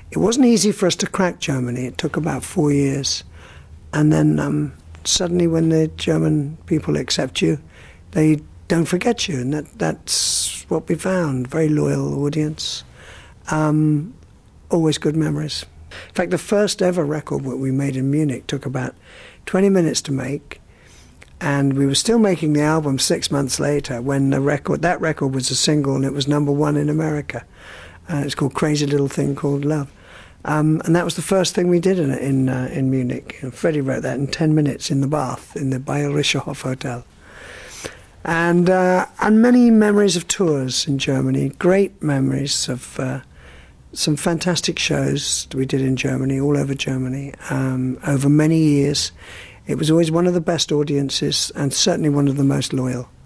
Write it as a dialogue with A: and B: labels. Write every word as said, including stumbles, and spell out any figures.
A: it wasn't easy for us to crack Germany. It took about four years. And then um, suddenly when the German people accept you, they don't forget you. And that, that's what we found. Very loyal audience. Um, always good memories. In fact, the first ever record that we made in Munich took about twenty minutes to make. And we were still making the album six months later when the record, that record was a single and it was number one in America. Uh, it's called Crazy Little Thing Called Love. Um, and that was the first thing we did in in, uh, in Munich. And Freddie wrote that in ten minutes in the bath in the Bayerischer Hof Hotel. And, uh, and many memories of tours in Germany, great memories of uh, some fantastic shows we did in Germany, all over Germany, um, over many years. It was always one of the best audiences and certainly one of the most loyal.